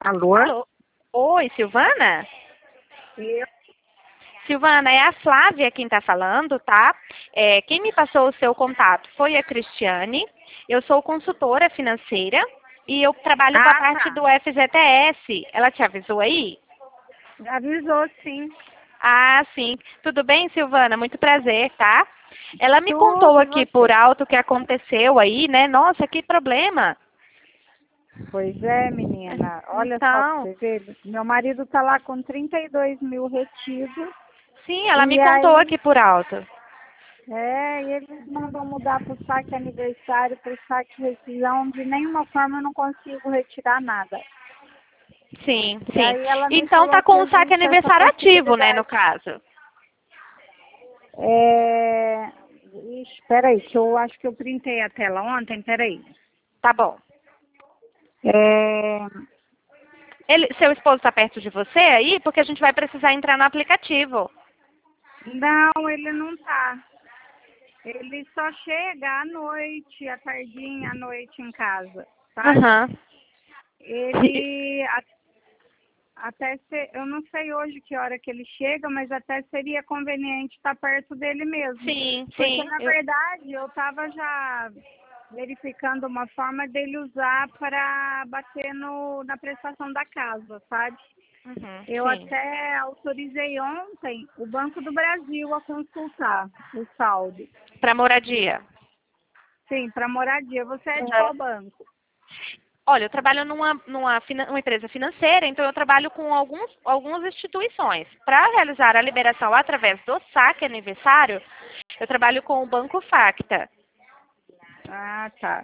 Alô? Alô? Oi, Silvana? Eu? Silvana, é a Flávia quem está falando, tá? Quem me passou o seu contato foi a Cristiane. Eu sou consultora financeira e eu trabalho com a Ah, parte tá. do FGTS. Ela te avisou aí? Avisou, sim. Ah, sim. Tudo bem, Silvana? Muito prazer, tá? Ela me contou Tudo, e aqui por você? alto o que aconteceu aí, né? Nossa, que problema. Pois é, menina. Olha só pra Então, você ver. Meu marido tá lá com 32 mil retidos. sim, ela me E contou aí, aqui por alto. e eles mandam mudar pro saque aniversário, pro saque rescisão. De nenhuma forma eu não consigo retirar nada. Sim, E sim. aí ela me Então falou tá que com o saque existe essa aniversário ativo, né, no possibilidade. caso. É... Ixi, peraí, que eu acho que eu printei a tela ontem, peraí. Tá bom. É... Seu esposo está perto de você aí? Porque a gente vai precisar entrar no aplicativo. Não, ele não tá. Ele só chega à noite, à tardinha, à noite em casa, sabe? Aham. Ele até eu não sei hoje que hora que ele chega, mas até seria conveniente estar perto dele mesmo. Sim, Porque sim. na verdade eu estava já verificando uma forma dele usar para bater na prestação da casa, sabe? Uhum, Eu sim. até autorizei ontem o Banco do Brasil a consultar o saldo. Para moradia. Sim, para moradia. Você é de Uhum. qual banco? Olha, eu trabalho numa empresa financeira, então eu trabalho com algumas instituições. Para realizar a liberação através do saque aniversário, eu trabalho com o Banco Facta. Ah, tá.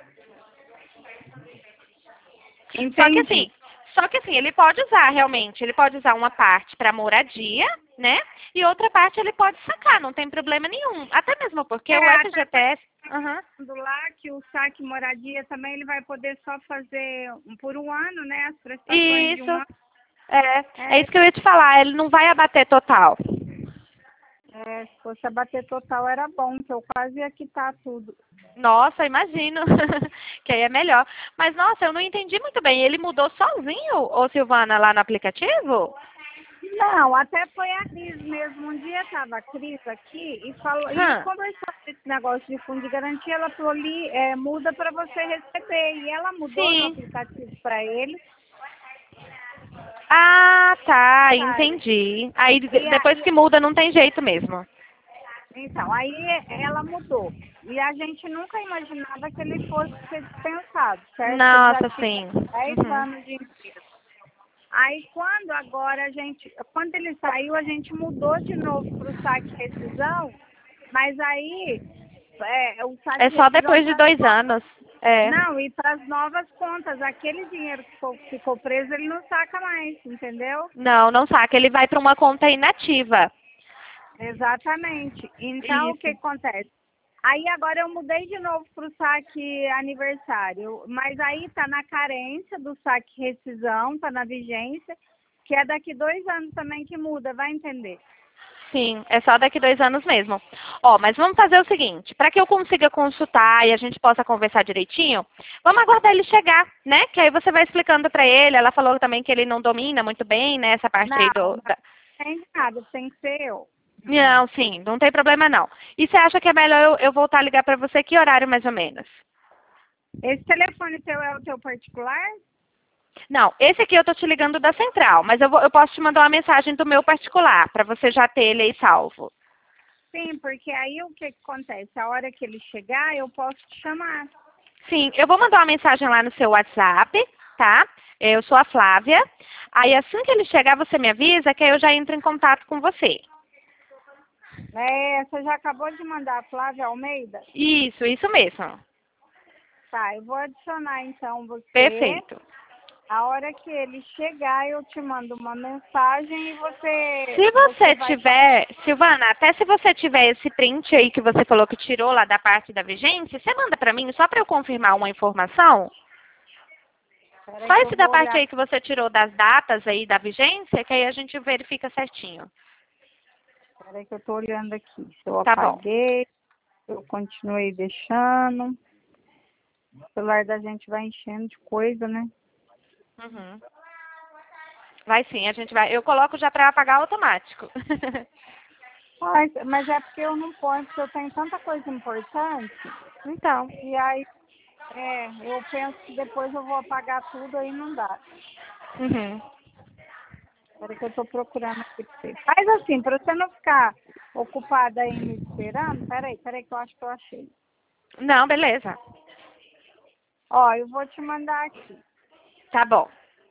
Só que Entendi. assim, ele pode usar realmente, ele pode usar uma parte para moradia, né? E outra parte ele pode sacar, não tem problema nenhum. Até mesmo porque o Até FGTS, aham, falando lá que o saque moradia também ele vai poder só fazer por um ano, né? As prestações de isso, um ano. é É, isso que eu ia te falar, ele não vai abater total. se fosse abater total era bom, que eu quase ia quitar tudo. Nossa, imagino, que aí é melhor. Mas nossa, eu não entendi muito bem, ele mudou sozinho, ô Silvana, lá no aplicativo? Não, até foi a Cris mesmo. Um dia estava a Cris aqui e falou, e Hã. conversando esse negócio de fundo de garantia, ela falou ali, muda para você receber. E ela mudou no Sim. aplicativo para ele. Ah, tá, Tá, entendi. Aí e depois aí, que muda não tem jeito mesmo. então, aí ela mudou. E a gente nunca imaginava que ele fosse ser dispensado, certo? Que ele já Nossa, tinha sim. 10 Uhum. anos de empresa. Aí quando agora quando ele saiu, a gente mudou de novo para o saque rescisão, mas aí o É saque só rescisão depois de para as 2 anos. É. não, e para as novas contas, aquele dinheiro que ficou preso, ele não saca mais, entendeu? Não, não saca. Ele vai para uma conta inativa. Exatamente. Então, o que Isso. acontece? Aí agora eu mudei de novo para o saque aniversário, mas aí tá na carência do saque rescisão, tá na vigência, que é daqui 2 anos também que muda, vai entender. Sim, é só daqui 2 anos mesmo. Ó, mas vamos fazer o seguinte, para que eu consiga consultar e a gente possa conversar direitinho, vamos aguardar ele chegar, né? Que aí você vai explicando para ele. Ela falou também que ele não domina muito bem, né, essa parte aí Não, não tem nada, tem que ser eu. Não, sim, não tem problema não. E você acha que é melhor eu voltar a ligar para você que horário mais ou menos? Esse telefone teu é o teu particular? Não, esse aqui eu tô te ligando da central, mas eu posso te mandar uma mensagem do meu particular, para você já ter ele aí salvo. Sim, porque aí o que acontece? A hora que ele chegar, eu posso te chamar. Sim, eu vou mandar uma mensagem lá no seu WhatsApp, tá? Eu sou a Flávia. Aí assim que ele chegar, você me avisa que aí eu já entro em contato com você. Você já acabou de mandar a Flávia Almeida? Isso mesmo. Tá, eu vou adicionar então você. Perfeito. A hora que ele chegar, eu te mando uma mensagem e Se você você vai. tiver, Silvana, até se você tiver esse print aí que você falou que tirou lá da parte da vigência, você manda para mim só para eu confirmar uma informação? Espera Só que eu esse da vou parte olhar. aí que você tirou das datas aí da vigência, que aí a gente verifica certinho. Espera que eu tô olhando aqui. Se eu Tá bom. apaguei, eu continuei deixando. O celular da gente vai enchendo de coisa, né? Uhum. Vai sim, a gente vai. Eu coloco já para apagar automático. Mas é porque eu não posso, porque eu tenho tanta coisa importante. Então. E aí, eu penso que depois eu vou apagar tudo, aí não dá. Uhum. Espera que eu tô procurando aqui pra você. Faz assim, pra você não ficar ocupada aí me esperando. Peraí, que eu acho que eu achei. Não, beleza. Ó, eu vou te mandar aqui. Tá bom.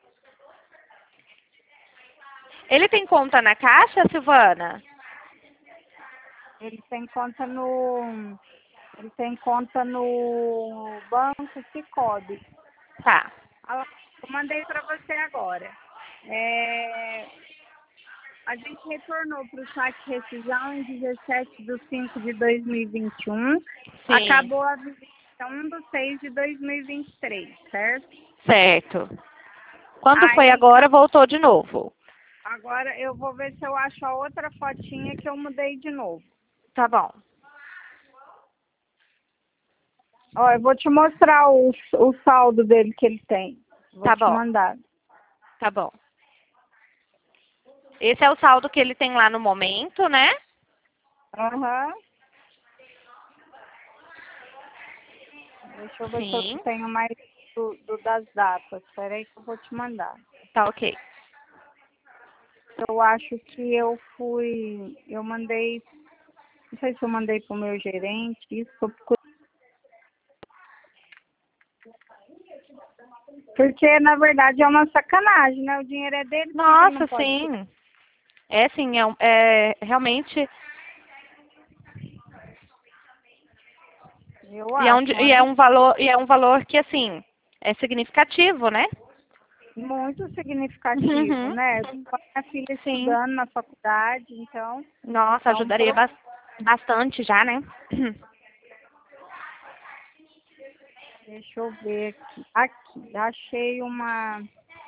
Ele tem conta na Caixa, Silvana? Ele tem conta no. Ele tem conta no Banco Sicoob. Tá. Eu mandei para você agora. A gente retornou para o saque rescisão em 17/5/2021. Sim. Acabou a visita 1/6/2023, certo? Certo. Quando foi Aí, agora, voltou de novo. agora eu vou ver se eu acho a outra fotinha que eu mudei de novo. Tá bom. Ó, eu vou te mostrar o saldo dele que ele tem. Vou Tá te bom. mandar. Tá bom. Esse é o saldo que ele tem lá no momento, né? Aham. Deixa eu ver se eu Sim. tenho mais das datas. Espera aí que eu vou te mandar. Tá ok. Eu acho que eu mandei, não sei se eu mandei pro meu gerente, isso que eu procurei. Porque, na verdade, é uma sacanagem, né? O dinheiro é dele, por que ele não Nossa, pode ter? sim. É sim, é realmente. Eu acho um E é um valor que, assim, é significativo, né? muito significativo, Uhum. né? Com a filha Sim. estudando na faculdade, então, Nossa, é um ajudaria bastante já, né? Deixa eu ver aqui. Aqui, achei uma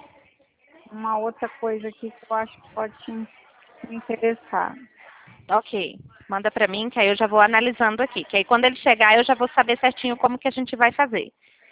outra coisa aqui que eu acho que pode te interessar. Ok. Manda pra mim, que aí eu já vou analisando aqui. Que aí quando ele chegar, eu já vou saber certinho como que a gente vai fazer.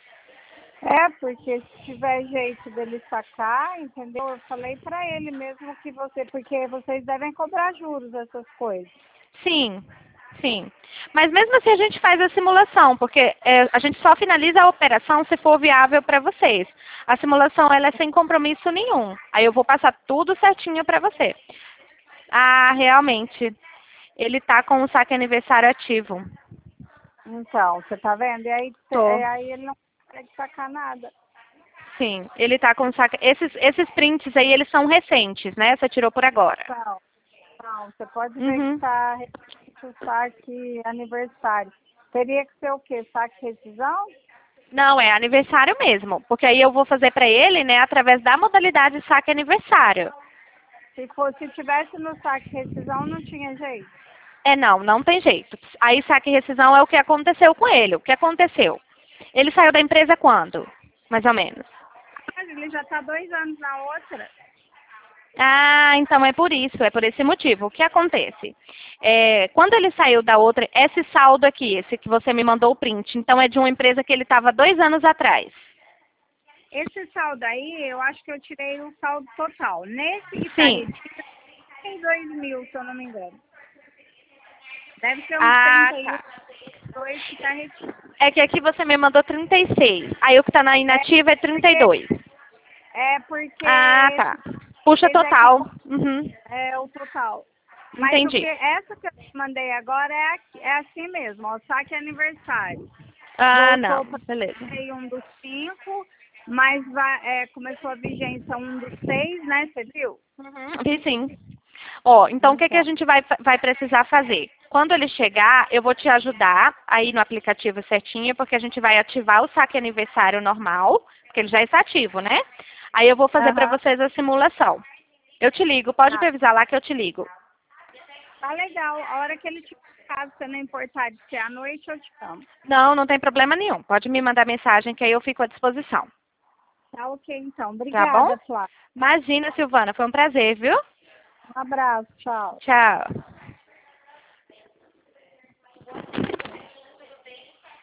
Porque se tiver jeito dele sacar, entendeu? Eu falei pra ele mesmo que porque vocês devem cobrar juros, essas coisas. Sim, sim. Mas mesmo assim a gente faz a simulação, porque a gente só finaliza a operação se for viável para vocês. A simulação ela é sem compromisso nenhum. Aí eu vou passar tudo certinho para você. Ah, realmente. Ele tá com o saque aniversário ativo. Então, você tá vendo? E aí, Tô. aí ele não consegue sacar nada. Sim, ele tá com o saque. Esses prints aí, eles são recentes, né? Você tirou por agora. Não, você pode ver que Uhum. tá recente o saque aniversário. Teria que ser o quê? Saque rescisão? Não, é aniversário mesmo. Porque aí eu vou fazer para ele, né, através da modalidade saque aniversário. Se tivesse no saque rescisão, não tinha jeito. Não tem jeito. Aí saque e rescisão é o que aconteceu com ele. O que aconteceu? Ele saiu da empresa quando? Mais ou menos. Mas ele já tá 2 anos na outra. Ah, então é por isso, é por esse motivo. O que acontece? Quando ele saiu da outra, esse saldo aqui, esse que você me mandou o print, então é de uma empresa que ele estava 2 anos atrás. Esse saldo aí, eu acho que eu tirei o saldo total. Nesse que tá Sim. retido, tem 2.000, se eu não me engano. Deve ser uns Ah, 31, tá. 2 que tá retido. É que aqui você me mandou 36. Aí o que está na inativa é 32. Porque Ah, tá. Puxa esse é que total. Uhum. é o total. Mas Entendi. essa que eu mandei agora é assim mesmo, ó, saque aniversário. Ah, Voltou não. para Beleza. 1/5, mas começou a vigência 1/6, né? Você viu? Uhum. Vi sim. Ó, então o que que a Então, gente vai precisar fazer? Quando ele chegar, eu vou te ajudar aí no aplicativo certinho, porque a gente vai ativar o saque aniversário normal, porque ele já está ativo, né? Aí eu vou fazer para aham, vocês a simulação. Eu te ligo, pode tá. previsar lá que eu te ligo. Tá legal. A hora que ele te caso você não importar de ser à noite, eu te chamo. Não, não tem problema nenhum. Pode me mandar mensagem que aí eu fico à disposição. Tá ok, então. Tá bom? Obrigada, Flávia. Imagina, Silvana, foi um prazer, viu? Um abraço, tchau. Tchau.